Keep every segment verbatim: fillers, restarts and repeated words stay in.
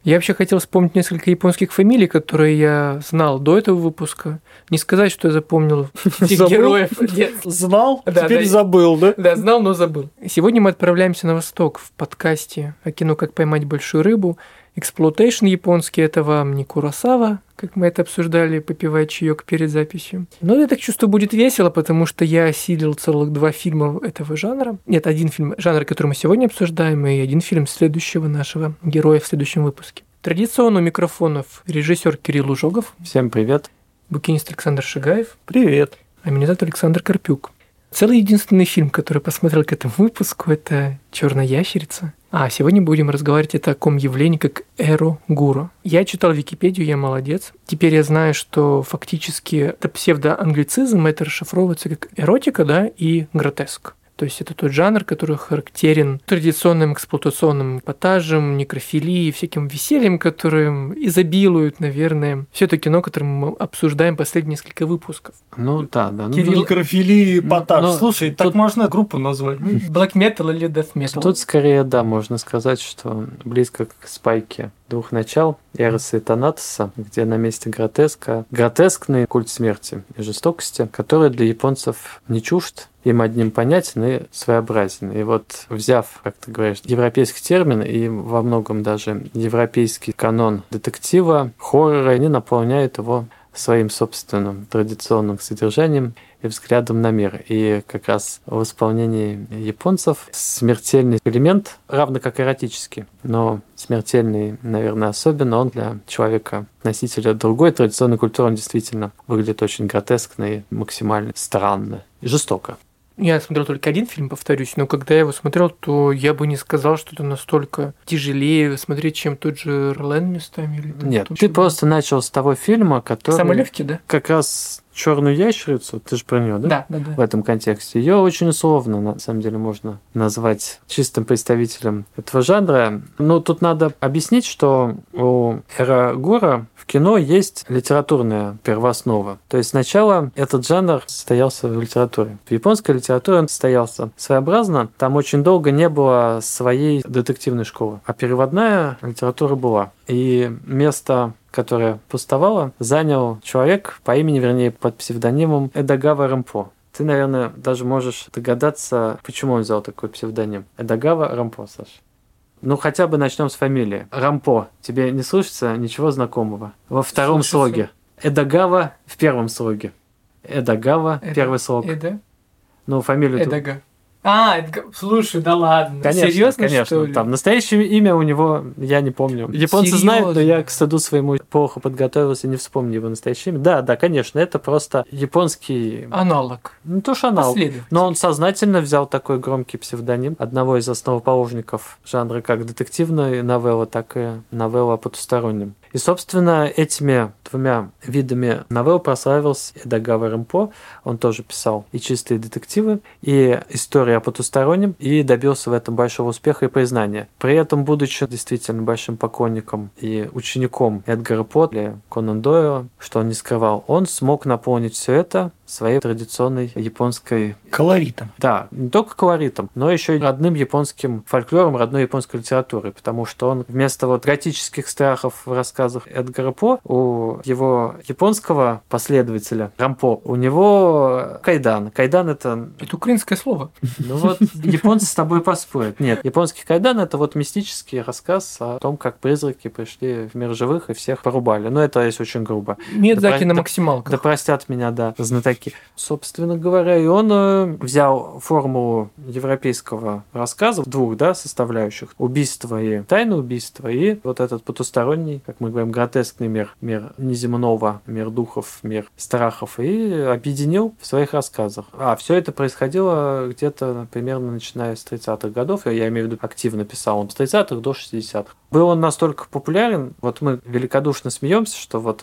Я вообще хотел вспомнить несколько японских фамилий, которые я знал до этого выпуска. Не сказать, что я запомнил всех героев. Знал, теперь забыл, да? Да, знал, но забыл. Сегодня мы отправляемся на восток в подкасте о кино «Как поймать большую рыбу». Эксплуатейшн японский – это вам не Куросава, как мы это обсуждали, попивая чаек перед записью. Но я так чувствую, будет весело, потому что я осилил целых два фильма этого жанра. Нет, один фильм жанра, который мы сегодня обсуждаем, и один фильм следующего нашего героя в следующем выпуске. Традиционно у микрофонов режиссер Кирилл Ужогов. Всем привет. Букинист Александр Шигаев. Привет. А меня зовут Александр Карпюк. Целый единственный фильм, который посмотрел к этому выпуску, это «Черная ящерица». А сегодня будем разговаривать о таком явлении, как эрогуро. Я читал Википедию, я молодец. Теперь я знаю, что фактически это псевдоанглицизм, это расшифровывается как эротика, да, и гротеск. То есть это тот жанр, который характерен традиционным эксплуатационным эпатажем, некрофилией, всяким весельем, которым изобилуют, наверное, все это кино, которое мы обсуждаем последние несколько выпусков. Ну да, да. Кирилл... Некрофилия, эпатаж. Ну, Слушай, тут... так можно группу назвать. Black Metal или Death Metal? Тут скорее, да, можно сказать, что близко к спайке двух начал, Эроса и Танатоса, где на месте гротеска гротескный культ смерти и жестокости, который для японцев не чужд, им одним понятен и своеобразен. И вот взяв, как ты говоришь, европейский термин и во многом даже европейский канон детектива, хоррора, они наполняют его своим собственным традиционным содержанием и взглядом на мир. И как раз в исполнении японцев смертельный элемент, равно как эротический, но смертельный, наверное, особенно он для человека, носителя другой традиционной культуры, он действительно выглядит очень гротескно и максимально странно и жестоко. Я смотрел только один фильм, повторюсь, но когда я его смотрел, то я бы не сказал, что это настолько тяжелее смотреть, чем тот же Ролен местами. Или там Нет, ты просто начал с того фильма, который... Самый легкий, да? Как раз «Черную ящерицу», ты же про нее, да? Да, да, да. В этом контексте. Ее очень условно, на самом деле, можно назвать чистым представителем этого жанра. Но тут надо объяснить, что у эрогуро в кино есть литературная первооснова. То есть сначала этот жанр состоялся в литературе. В японской литературе он состоялся своеобразно. Там очень долго не было своей детективной школы. А переводная литература была. И место, которое пустовало, занял человек по имени, вернее, под псевдонимом Эдогава Рэмпо. Ты, наверное, даже можешь догадаться, почему он взял такой псевдоним. Эдогава Рэмпо, Саша. Ну, хотя бы начнем с фамилии. Рэмпо. Тебе не слышится ничего знакомого? Во втором Слушайте. слоге. Эдогава в первом слоге. Эдогава, Эда... первый слог. Эда? Ну, фамилию... Эдога. А, слушай, да ладно. Конечно, серьезно, конечно. Что ли? Там настоящее имя у него я не помню. Японцы Серьезно? знают, но я к стыду своему плохо подготовился, не вспомню его настоящее имя. Да, да, конечно, это просто японский... Аналог. Не то что аналог, но он сознательно взял такой громкий псевдоним одного из основоположников жанра как детективная новелла, так и новелла о потустороннем. И, собственно, этими двумя видами новелл прославился Эдогава Рэмпо. Он тоже писал и чистые детективы, и истории о потустороннем, и добился в этом большого успеха и признания. При этом, будучи действительно большим поклонником и учеником Эдгара По или Конан Дойла, что он не скрывал, он смог наполнить все это своей традиционной японской... Колоритом. Да, не только колоритом, но еще и родным японским фольклором, родной японской литературой, потому что он вместо вот готических страхов в рассказах Эдгара По, у его японского последователя Рэмпо, у него кайдан. Кайдан — это... Это украинское слово. Ну вот, японцы с тобой поспорят. Нет, японский кайдан — это вот мистический рассказ о том, как призраки пришли в мир живых и всех порубали. Но это есть очень грубо. Миядзаки да, на да, максималках. Да простят меня, да, знатоки. Собственно говоря, и он э, взял формулу европейского рассказа в двух, да, составляющих. Убийство и тайное убийство, и вот этот потусторонний, как мы говорим, гротескный мир, мир неземного, мир духов, мир страхов, и объединил в своих рассказах. А все это происходило где-то примерно начиная с тридцатых годов, я имею в виду активно писал он с тридцатых до шестидесятых. Был он настолько популярен, вот мы великодушно смеемся, что вот он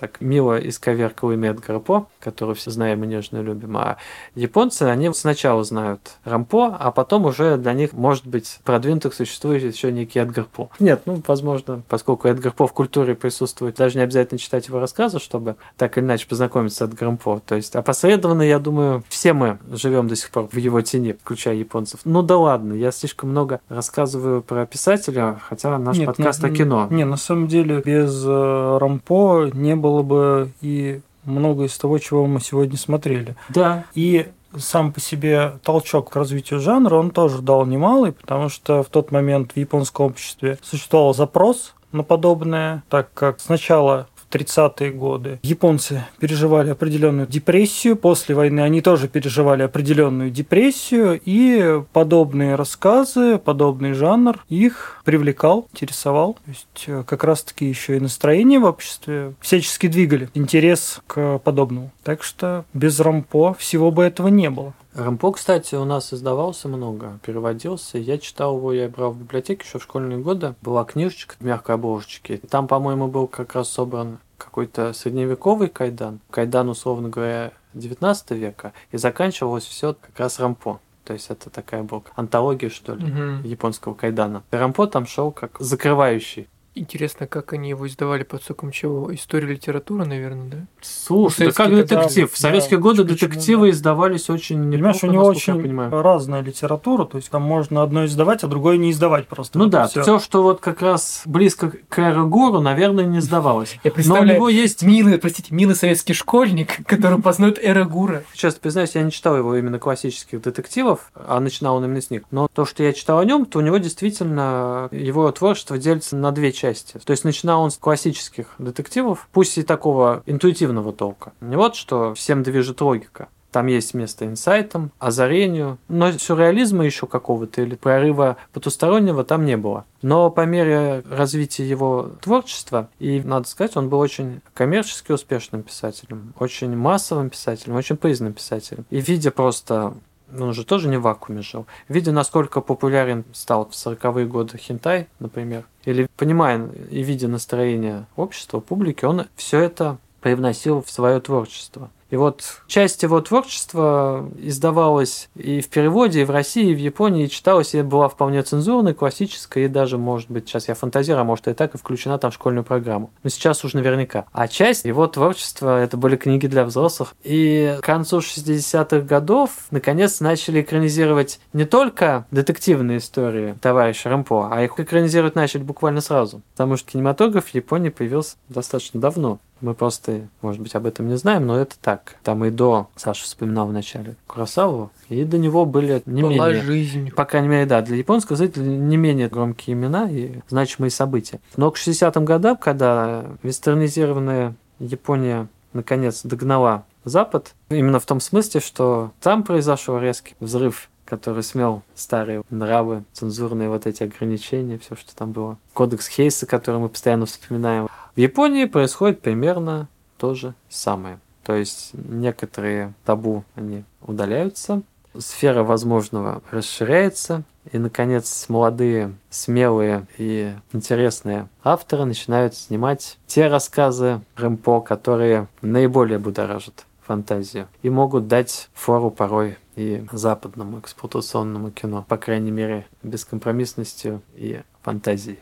так мило исковеркал имя Эдгара По, которого все знаем и нежно любим. А японцы, они сначала знают Рампо, а потом уже для них, может быть, продвинутых существует еще некий Эдгар По. Нет, ну, возможно, поскольку Эдгар По в культуре присутствует, даже не обязательно читать его рассказы, чтобы так или иначе познакомиться с Эдгаром По. То есть опосредованно, я думаю, все мы живем до сих пор в его тени, включая японцев. Ну да ладно, я слишком много рассказываю про писателя, хотя наш нет, подкаст нет, о кино. Не, на самом деле, без э, Рампо не было бы и много из того, чего мы сегодня смотрели. Да. И сам по себе толчок к развитию жанра он тоже дал немалый, потому что в тот момент в японском обществе существовал запрос на подобное, так как сначала в тридцатые годы японцы переживали определенную депрессию, после войны они тоже переживали определенную депрессию, и подобные рассказы, подобный жанр их привлекал, интересовал. То есть как раз-таки еще и настроение в обществе всячески двигали интерес к подобному. Так что без Рампо всего бы этого не было. Рампо, кстати, у нас издавался много, переводился. Я читал его, я брал в библиотеке еще в школьные годы. Была книжечка в мягкой обложечке. Там, по-моему, был как раз собран какой-то средневековый кайдан. Кайдан, условно говоря, девятнадцатого века. И заканчивалось все как раз Рампо. То есть это такая была антология, что ли, угу. японского кайдана. И Рампо там шел как закрывающий. Интересно, как они его издавали под соком чего? История литературы, наверное, да? Слушай, да как детектив. Да, в советские да, годы детективы да. издавались очень неплохо. Понимаешь, у него очень разная литература, то есть там можно одно издавать, а другое не издавать просто. Ну да, все, что вот как раз близко к Эрогуру, наверное, не издавалось. Я представляю, но у него есть милый, простите, милый советский школьник, который познает Эрогура. Честно признаюсь, я не читал его именно классических детективов, а начинал он именно с них. Но то, что я читал о нем, то у него действительно его творчество делится на две части. части. То есть начинал он с классических детективов, пусть и такого интуитивного толка. Не вот что всем движет логика. Там есть место инсайтам, озарению, но сюрреализма еще какого-то или прорыва потустороннего там не было. Но по мере развития его творчества, и, надо сказать, он был очень коммерчески успешным писателем, очень массовым писателем, очень признанным писателем. И видя просто... Он же тоже не в вакууме жил. Видя, насколько популярен стал в сороковые годы хентай, например, или понимая и видя настроение общества, публики, он все это привносил в свое творчество. И вот часть его творчества издавалась и в переводе, и в России, и в Японии, и читалась, и была вполне цензурной, классической, и даже, может быть, сейчас я фантазирую, а может и так, и включена там в школьную программу. Но сейчас уж наверняка. А часть его творчества, это были книги для взрослых. И к концу шестидесятых годов, наконец, начали экранизировать не только детективные истории товарища Рампо, а их экранизировать начали буквально сразу. Потому что кинематограф в Японии появился достаточно давно. Мы просто, может быть, об этом не знаем, но это так. Там и до, Саша вспоминал вначале, Куросаву, и до него были не Была менее... жизнь. По крайней мере, да, для японского зрителя не менее громкие имена и значимые события. Но к шестидесятым годам, когда вестернизированная Япония наконец догнала Запад, именно в том смысле, что там произошел резкий взрыв, который смел старые нравы, цензурные вот эти ограничения, все, что там было. Кодекс Хейса, который мы постоянно вспоминаем. В Японии происходит примерно то же самое. То есть некоторые табу, они удаляются, сфера возможного расширяется, и, наконец, молодые, смелые и интересные авторы начинают снимать те рассказы Рампо, которые наиболее будоражат фантазию и могут дать фору порой и западному эксплуатационному кино, по крайней мере, бескомпромиссностью и фантазией.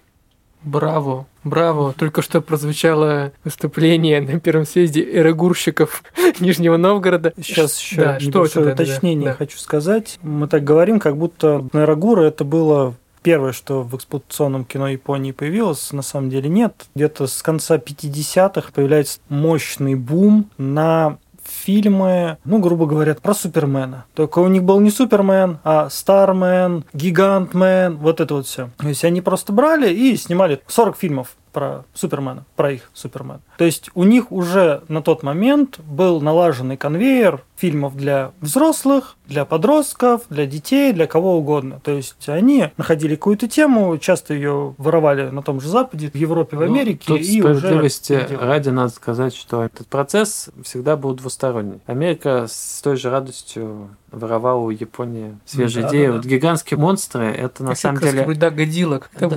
Браво, браво. Только что прозвучало выступление на первом съезде эрогурщиков Нижнего Новгорода. Сейчас еще да, небольшое уточнение да, да. хочу сказать. Мы так говорим, как будто эрогура это было первое, что в эксплуатационном кино Японии появилось. На самом деле нет. Где-то с конца пятидесятых появляется мощный бум на фильмы, ну, грубо говоря, про Супермена. Только у них был не Супермен, а Стармен, Гигантмен, вот это вот все. То есть они просто брали и снимали сорок фильмов про Супермена, про их Супермена. То есть у них уже на тот момент был налаженный конвейер фильмов для взрослых, для подростков, для детей, для кого угодно. То есть они находили какую-то тему, часто ее воровали на том же Западе, в Европе, в Америке. Ну, тут и справедливости уже ради надо сказать, что этот процесс всегда был двусторонний. Америка с той же радостью воровала у Японии свежие да, идеи. Да, да. Вот гигантские монстры, это на как самом деле... Да, Годзилла, как-то да, вышло.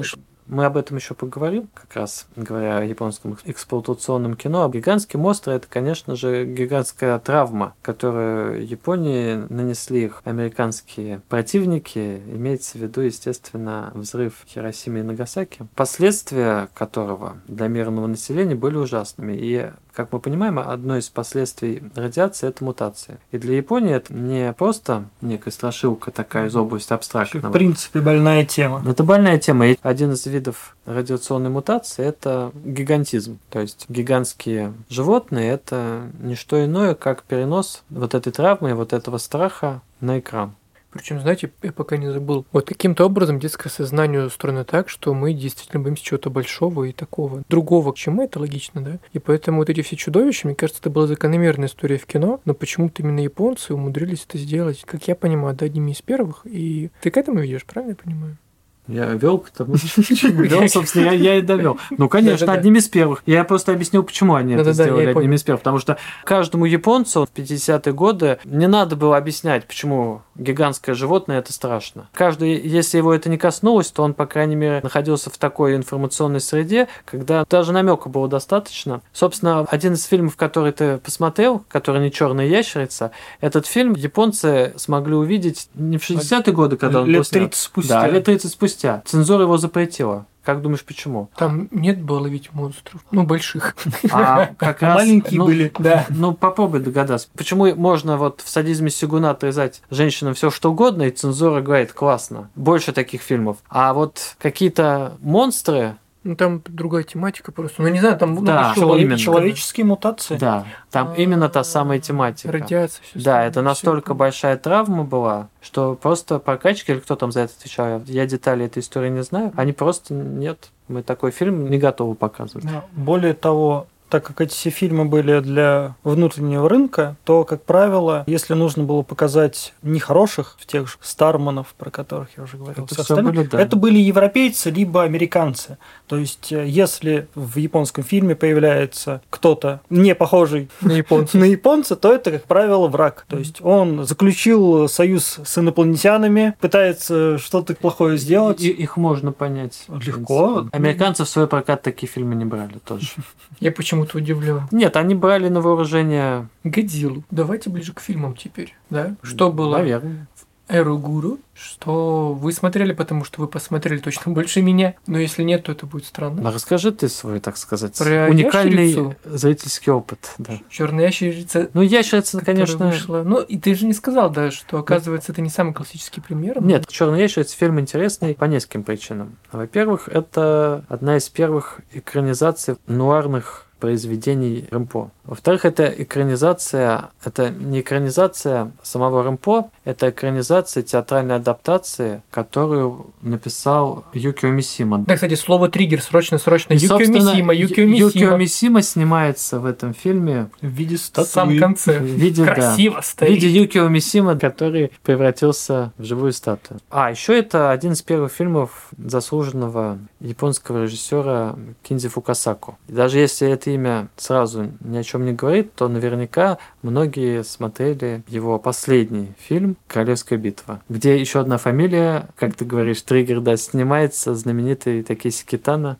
мы об этом еще поговорим, как раз говоря о японском эксплуатационном кино. Гигантские монстры — это, конечно же, гигантская травма, которую Японии нанесли их американские противники. Имеется в виду, естественно, взрыв в Хиросиме и Нагасаки, последствия которого для мирного населения были ужасными. И, как мы понимаем, одно из последствий радиации — это мутация. И для Японии это не просто некая страшилка такая из области абстрактного. В принципе, больная тема. Это больная тема. И один из видов радиационной мутации — это гигантизм. То есть гигантские животные — это не что иное, как перенос вот этой травмы и вот этого страха на экран. Причем, знаете, я пока не забыл, вот каким-то образом детское сознание устроено так, что мы действительно боимся чего-то большого и такого, другого, чем мы, это логично, да? И поэтому вот эти все чудовища, мне кажется, это была закономерная история в кино, но почему-то именно японцы умудрились это сделать, как я понимаю, да, одними из первых. И ты к этому ведешь, правильно я понимаю? Я вел к тому, вел, собственно, я, я и довел. Ну, конечно, одним из первых. Я просто объяснил, почему они это сделали одним из первых. Потому что каждому японцу в пятидесятые годы не надо было объяснять, почему гигантское животное — это страшно. Каждый, если его это не коснулось, то он, по крайней мере, находился в такой информационной среде, когда даже намека было достаточно. Собственно, один из фильмов, который ты посмотрел, который не «Черная ящерица», этот фильм японцы смогли увидеть не в шестидесятые годы, когда он был снят. Лет тридцать спустя. Да, лет тридцать спустя. Цензура его запретила. Как думаешь, почему? Там нет было ловить монстров. Ну, больших. А как раз, маленькие ну, были. Да. Ну, попробуй догадаться. Почему можно вот в «Садизме Сёгуна» отрезать женщинам все что угодно, и цензура говорит: классно, больше таких фильмов. А вот какие-то монстры... Ну, там другая тематика просто. Ну, не знаю, там... Да, ну, человек, именно. Человеческие мутации. Да, там А-а-а. именно та самая тематика. Радиация. Да, это настолько большая травма была, что просто прокачки, или кто там за это отвечал, я детали этой истории не знаю, они просто нет. Мы такой фильм не готовы показывать. Да. Более того, так как эти все фильмы были для внутреннего рынка, то, как правило, если нужно было показать нехороших, в тех же Старманов, про которых я уже говорил, это, все остальные, были, да. это были европейцы либо американцы. То есть, если в японском фильме появляется кто-то не похожий на японца, на японца, то это, как правило, враг. То есть, он заключил союз с инопланетянами, пытается что-то плохое сделать. И, их можно понять. Легко. Американцы в свой прокат такие фильмы не брали тоже. Я почему-то удивлен. Нет, они брали на вооружение... Годзиллу. Давайте ближе к фильмам теперь, да? Что было Наверное. в «Эрогуру», что вы смотрели, потому что вы посмотрели точно больше меня, но если нет, то это будет странно. Ну, расскажи ты свой, так сказать, Про уникальный ящерицу? Зрительский опыт. Да. «Черная ящерица». Ну, ящерица, конечно... Вышла. Ну, и ты же не сказал, да, что, оказывается, это не самый классический пример. Нет, «Черная ящерица» фильм интересный по нескольким причинам. Во-первых, это одна из первых экранизаций нуарных произведений Рэмпо. Во-вторых, это экранизация, это не экранизация самого Рэмпо, это экранизация театральной адаптации, которую написал Юкио Мисима. Да, кстати, слово «триггер» срочно-срочно. И, Юкио Мисима, Юкио Мисима. Юкио Мисима снимается в этом фильме в виде В статуи. самом конце. в виде, Красиво да, в стоит. виде Юкио Мисима, который превратился в живую статую. А, еще это один из первых фильмов заслуженного японского режиссера Кинзи Фукасаку. И даже если это имя сразу ни о чем не говорит, то наверняка многие смотрели его последний фильм «Королевская битва», где еще одна фамилия, как ты говоришь, триггер, да, снимается, знаменитый Такеси Китано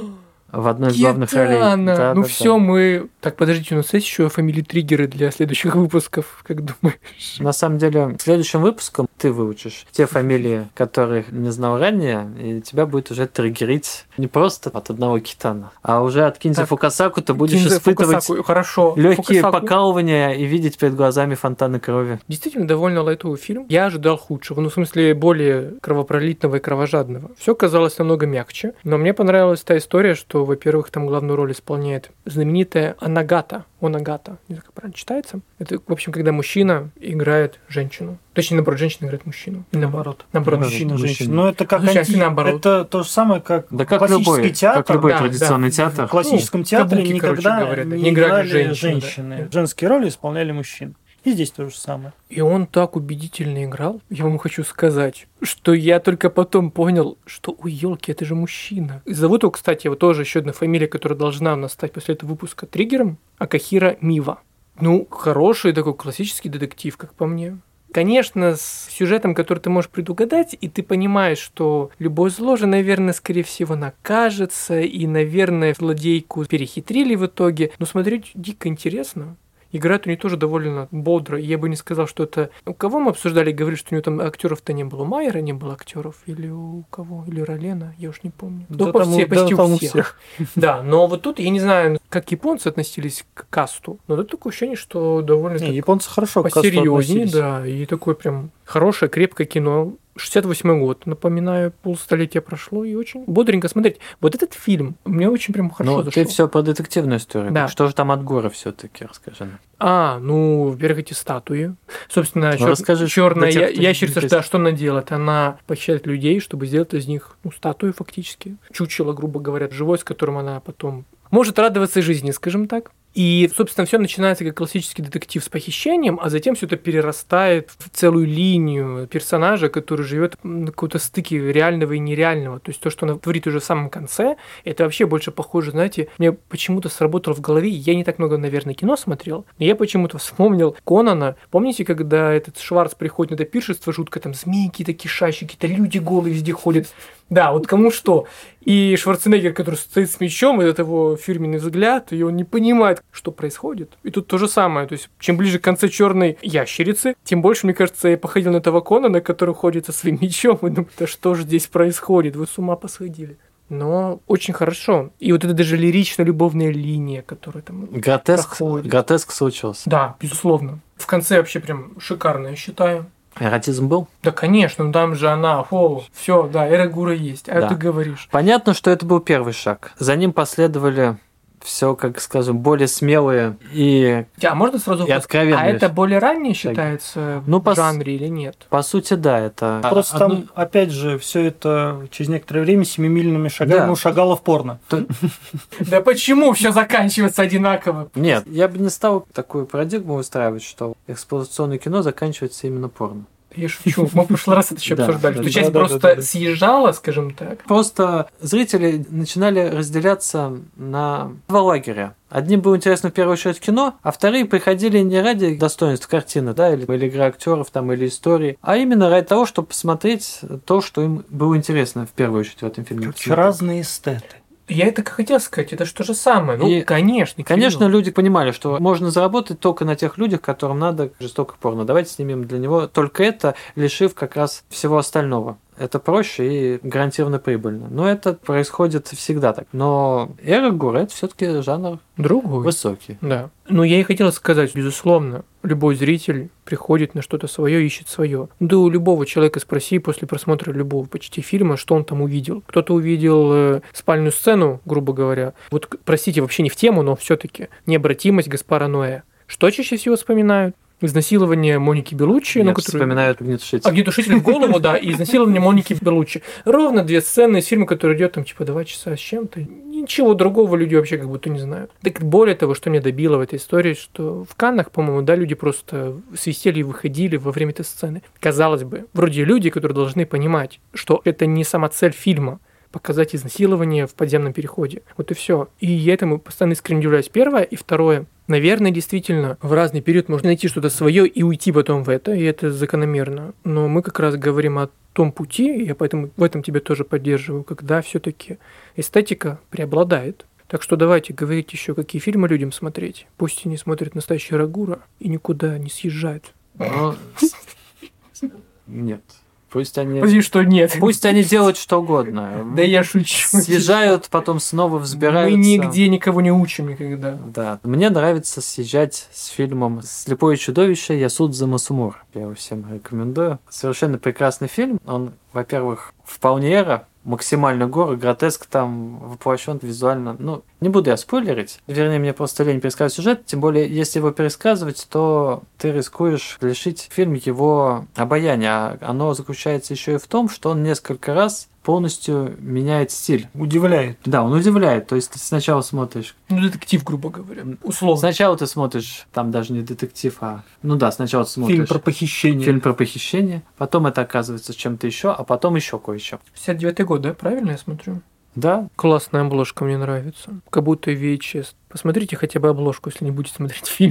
в одной из главных ролей. Да, ну да, все, да. мы... Так, подождите, у нас есть еще фамилии триггеры для следующих выпусков, как думаешь? На самом деле, следующим выпуском ты выучишь те фамилии, которых не знал ранее, и тебя будет уже триггерить не просто от одного Китана, а уже от Кинзи Так, Фукасаку ты будешь Кинзи испытывать Фукасаку, хорошо. легкие Фукасаку. покалывания и видеть перед глазами фонтаны крови. Действительно, довольно лайтовый фильм. Я ожидал худшего, ну, в смысле, более кровопролитного и кровожадного. Все казалось намного мягче, но мне понравилась та история, что, во-первых, там главную роль исполняет знаменитая Анагата. Онагата, не знаю, как правильно читается. Это, в общем, когда мужчина играет женщину. Точнее, наоборот, женщина играет мужчину. И наоборот. Наоборот, Мужчина, мужчина. женщина. Но это как Слушай, анти... а наоборот. Это то же самое, как, Да как классический любой, театр. как любой да, традиционный да. театр. В классическом Ну, театре кабуки, короче никогда говоря, да. не, Не играли играли женщин, женщины. да. Женские роли исполняли мужчин. И здесь то же самое. И он так убедительно играл, я вам хочу сказать, что я только потом понял, что, ой, елки, это же мужчина. И зовут его, кстати, вот тоже еще одна фамилия, которая должна у нас стать после этого выпуска триггером, Акахиро Мива. Ну, хороший такой классический детектив, как по мне. Конечно, с сюжетом, который ты можешь предугадать, и ты понимаешь, что любое зло же, наверное, скорее всего, накажется, и, наверное, злодейку перехитрили в итоге. Но смотреть дико интересно. Играют они тоже довольно бодро. Я бы не сказал, что это... У кого мы обсуждали, говорили, что у него там актеров-то не было. У Майера не было актеров. Или у кого? Или у Ролена? Я уж не помню. Да, да, там, почти, да, почти там у всех. всех. Да, но вот тут, я не знаю, как японцы относились к касту, но тут такое ощущение, что довольно... Не, японцы хорошо к касту посерьезнее, относились. Да, и такое прям хорошее, крепкое кино. шестьдесят восьмой год, напоминаю, полстолетия прошло, и очень бодренько смотреть. Вот этот фильм мне очень прям хорошо ну, зашел. Ты все про детективную историю. Да. Что же там от Гора все-таки, расскажи нам. А, ну, во-первых, эти статуи. Собственно, ну, чер... черная я... ящерица, да, что она делает? Она похищает людей, чтобы сделать из них ну, статуи фактически. Чучело, грубо говоря, живой, с которым она потом может радоваться жизни, скажем так. И, собственно, все начинается как классический детектив с похищением, а затем все это перерастает в целую линию персонажа, который живет на какой-то стыке реального и нереального. То есть то, что она творит уже в самом конце, это вообще больше похоже, знаете, мне почему-то сработало в голове, я не так много, наверное, кино смотрел, но я почему-то вспомнил Конана. Помните, когда этот Шварц приходит на это пиршество жутко, там змеи какие-то кишащие, какие-то люди голые везде ходят. Да, вот кому что. И Шварценеггер, который стоит с мечом, этот его фирменный взгляд, и он не понимает, что происходит. И тут то же самое. То есть, чем ближе к концу черной ящерицы, тем больше, мне кажется, я походил на этого Конана, который ходит со своим мечом, и думаю, да что же здесь происходит? Вы с ума посходили. Но очень хорошо. И вот это даже лирично-любовная линия, которая там Гротеск, проходит. Гротеск случился. Да, безусловно. В конце вообще прям шикарно, я считаю. Эротизм был? Да, конечно, ну там же она, о, все, да, Эрагура есть, а да. ты говоришь. Понятно, что это был первый шаг. За ним последовали все, как скажем, более смелые и, а можно сразу и откровенные. А это более раннее считается ну, в по жанре или нет? По сути, да, это... Просто одно... там, опять же, все это через некоторое время семимильными шагами да. ушагало в порно. Да почему все заканчивается одинаково? Нет, я бы не стал такую парадигму выстраивать, что эксплуатационное кино заканчивается именно порно. Я шучу. Мы в прошлый раз это еще да, обсуждали. да, что часть да, просто да, да. съезжала, скажем так. Просто зрители начинали разделяться на два лагеря. Одним было интересно в первую очередь кино, а вторые приходили не ради достоинств картины, да, или, или игры актеров, там, или истории, а именно ради того, чтобы посмотреть то, что им было интересно в первую очередь в этом фильме. Короче, разные эстеты. Я это хотел сказать, это же то же самое. Ну, и, конечно. Конечно, кино. Люди понимали, что можно заработать только на тех людях, которым надо жестоко порно. Давайте снимем для него только это, лишив как раз всего остального. Это проще и гарантированно прибыльно. Но это происходит всегда так. Но Эрагура – это все-таки жанр другой, высокий. Да. Ну, я и хотел сказать, безусловно, любой зритель приходит на что-то свое, ищет свое. Да у любого человека спроси после просмотра любого почти фильма, что он там увидел. Кто-то увидел э, спальную сцену, грубо говоря. Вот, простите, вообще не в тему, но все-таки необратимость Гаспара Ноэ. Что чаще всего вспоминают? Изнасилование Моники Беллуччи. Нет, ну, который... вспоминают огнетушитель. Огнетушитель в голову, да, и изнасилование Моники Беллуччи. Ровно две сцены из фильма, который идет там типа два часа с чем-то. Ничего другого люди вообще как будто не знают. Так более того, что меня добило в этой истории, что в Каннах, по-моему, да, люди просто свистели и выходили во время этой сцены. Казалось бы, вроде люди, которые должны понимать, что это не сама цель фильма, показать изнасилование в подземном переходе. Вот и все. И я этому постоянно искренне удивляюсь. Первое. И второе. Наверное, действительно, в разный период можно найти что-то свое и уйти потом в это, и это закономерно. Но мы как раз говорим о том пути, и я поэтому в этом тебя тоже поддерживаю, когда все-таки эстетика преобладает. Так что давайте говорить еще, какие фильмы людям смотреть. Пусть они смотрят настоящий Эрагура и никуда не съезжают. Нет. Пусть они... Подожди, что нет. Пусть они делают что угодно. Да я шучу. Съезжают, потом снова взбираются. Мы нигде никого не учим никогда. Да. Мне нравится съезжать с фильмом «Слепое чудовище. Ясудза Масумура». Я его всем рекомендую. Совершенно прекрасный фильм. Он, во-первых, вполне эра. Максимально горы, гротеск там воплощен визуально. Ну, не буду я спойлерить. Вернее, мне просто лень пересказывать сюжет. Тем более, если его пересказывать, то ты рискуешь лишить фильм его обаяния. А оно заключается еще и в том, что он несколько раз полностью меняет стиль. Удивляет. Да, он удивляет. То есть ты сначала смотришь... Ну, детектив, грубо говоря. Условно. Сначала ты смотришь, там даже не детектив, а... Ну да, сначала ты смотришь... Фильм про похищение. Фильм про похищение. Потом это оказывается чем-то еще, а потом еще кое-что. шестьдесят девятый год, да? Правильно я смотрю? Да. Классная обложка, мне нравится. Как будто ви эйч эс. Посмотрите хотя бы обложку, если не будете смотреть фильм.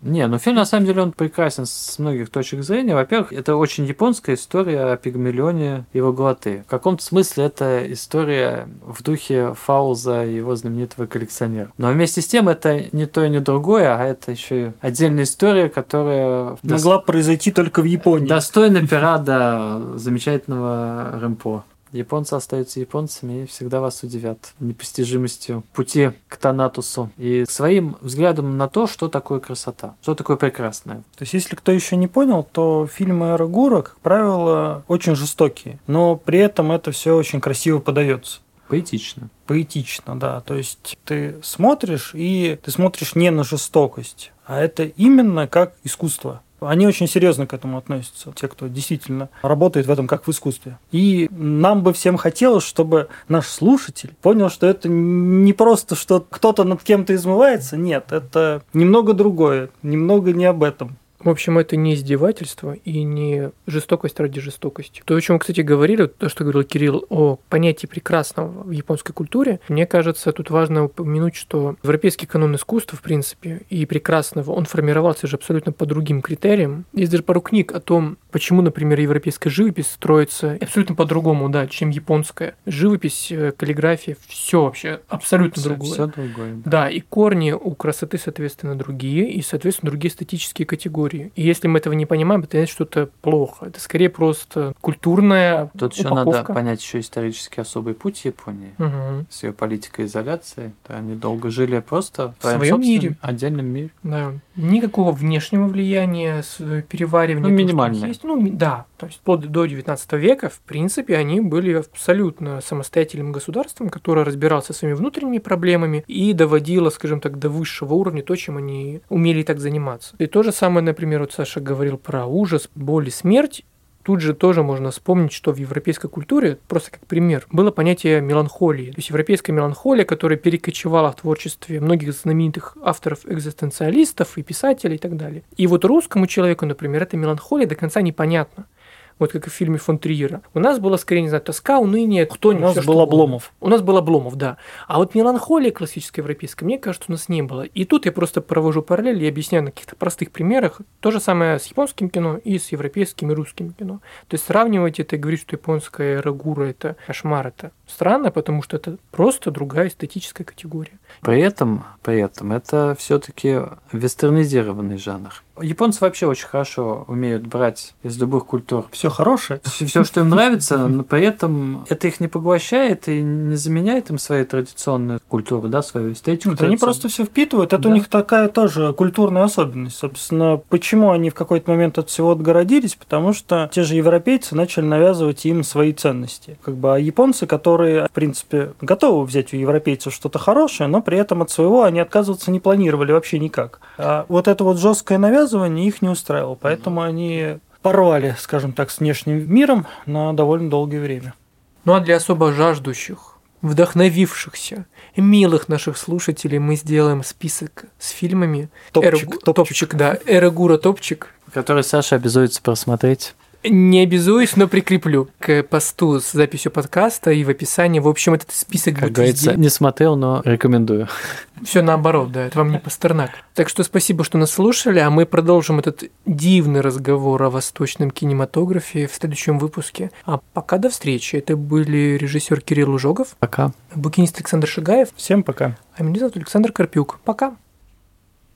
Не, ну фильм на самом деле он прекрасен с многих точек зрения. Во-первых, это очень японская история о Пигмалионе и его глоты. В каком-то смысле это история в духе Фауза и его знаменитого коллекционера. Но вместе с тем это не то и не другое, а это еще и отдельная история, которая могла дос... произойти только в Японии. Достойна пера, да, замечательного Рэмпо. Японцы остаются японцами и всегда вас удивят непостижимостью пути к Танатусу и своим взглядом на то, что такое красота, что такое прекрасное. То есть, если кто еще не понял, то фильмы Эра Гуро, как правило, очень жестокие, но при этом это все очень красиво подается. Поэтично. Поэтично, да. То есть ты смотришь, и ты смотришь не на жестокость, а это именно как искусство. Они очень серьезно к этому относятся, те, кто действительно работает в этом как в искусстве. И нам бы всем хотелось, чтобы наш слушатель понял, что это не просто, что кто-то над кем-то измывается. Нет, это немного другое, немного не об этом. В общем, это не издевательство и не жестокость ради жестокости. То, о чем мы, кстати, говорили, то, что говорил Кирилл о понятии прекрасного в японской культуре, мне кажется, тут важно упомянуть, что европейский канон искусства, в принципе, и прекрасного, он формировался же абсолютно по другим критериям. Есть даже пару книг о том, почему, например, европейская живопись строится абсолютно по-другому, да, чем японская. Живопись, каллиграфия, все вообще абсолютно все, другое. Все другое. Да. да, и корни у красоты, соответственно, другие, и, соответственно, другие эстетические категории. И если мы этого не понимаем, это значит что-то плохо. Это скорее просто культурная Тут еще надо понять еще исторически особый путь Японии угу. с ее политикой изоляции. Они долго жили просто в своем мире, отдельном мире. Да. Никакого внешнего влияния, переваривания. Ну, минимальное. Есть. Ну, да. То есть вплоть до девятнадцатого века, в принципе, они были абсолютно самостоятельным государством, которое разбиралось со своими внутренними проблемами и доводило, скажем так, до высшего уровня то, чем они умели так заниматься. И то же самое, например, вот Саша говорил про ужас, боль и смерть. Тут же тоже можно вспомнить, что в европейской культуре, просто как пример, было понятие меланхолии. То есть европейская меланхолия, которая перекочевала в творчестве многих знаменитых авторов-экзистенциалистов и писателей и так далее. И вот русскому человеку, например, эта меланхолия до конца непонятна. Вот как и в фильме фон Триера. У нас было, скорее, не знаю, тоска, уныние, кто-нибудь. У нас был Обломов. У нас был Обломов, да. А вот меланхолия классическая европейская, мне кажется, у нас не было. И тут я просто провожу параллели и объясняю на каких-то простых примерах. То же самое с японским кино и с европейским и русским кино. То есть сравнивать это и говорить, что японская Эра Гуро – это кошмар, это странно, потому что это просто другая эстетическая категория. При этом, при этом это все-таки вестернизированный жанр. Японцы вообще очень хорошо умеют брать из любых культур все хорошее, все, что им нравится, но при этом это их не поглощает и не заменяет им свою традиционную культуру, да, свою эстетику. Нет, они просто все впитывают. Это да. У них такая тоже культурная особенность. Собственно, почему они в какой-то момент от всего отгородились? Потому что те же европейцы начали навязывать им свои ценности. Как бы, а японцы, которые, в принципе, готовы взять у европейцев что-то хорошее, но при этом от своего они отказываться не планировали вообще никак. А вот это вот жесткое навязывание их не устраивало, поэтому mm-hmm. они порвали, скажем так, с внешним миром на довольно долгое время. Ну а для особо жаждущих, вдохновившихся, милых наших слушателей мы сделаем список с фильмами. Топчик, Эра... топчик. топчик, да, Эра Гуро топчик. Который Саша обязуется просмотреть. Не обязуюсь, но прикреплю к посту с записью подкаста и в описании. В общем, этот список как будет говорится, везде. Не смотрел, но рекомендую. Все наоборот, да, это вам не Пастернак. Так что спасибо, что нас слушали, а мы продолжим этот дивный разговор о восточном кинематографе в следующем выпуске. А пока до встречи. Это были режиссер Кирилл Ужогов. Пока. Букинист Александр Шигаев. Всем пока. А меня зовут Александр Карпюк. Пока.